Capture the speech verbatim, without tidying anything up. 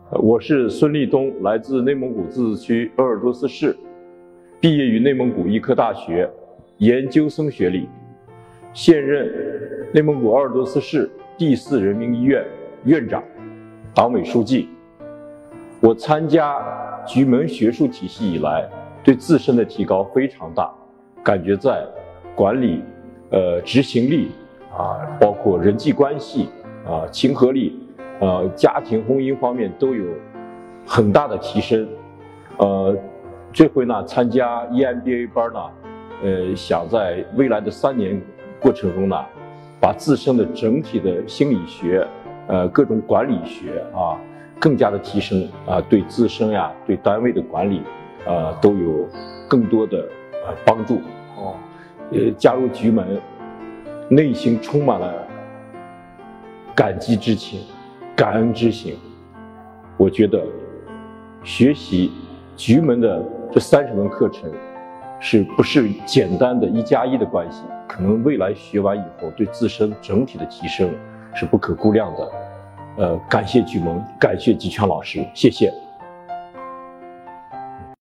呃，我是孙立东，来自内蒙古自治区鄂尔多斯市，毕业于内蒙古医科大学，研究生学历，现任内蒙古鄂尔多斯市第四人民医院院长、党委书记。我参加局门学术体系以来，对自身的提高非常大，感觉在管理、呃执行力啊，包括人际关系啊、亲和力。呃，家庭婚姻方面都有很大的提升。呃，这回呢参加 E M B A 班呢，呃，想在未来的三年过程中呢，把自身的整体的心理学、呃各种管理学啊，更加的提升啊，对自身呀、对单位的管理啊都有更多的呃帮助。哦，呃，加入局门，内心充满了感激之情。感恩之心，我觉得学习局门的这三十门课程，是不是简单的一加一的关系？可能未来学完以后，对自身整体的提升是不可估量的。呃，感谢局门，感谢吉全老师，谢谢。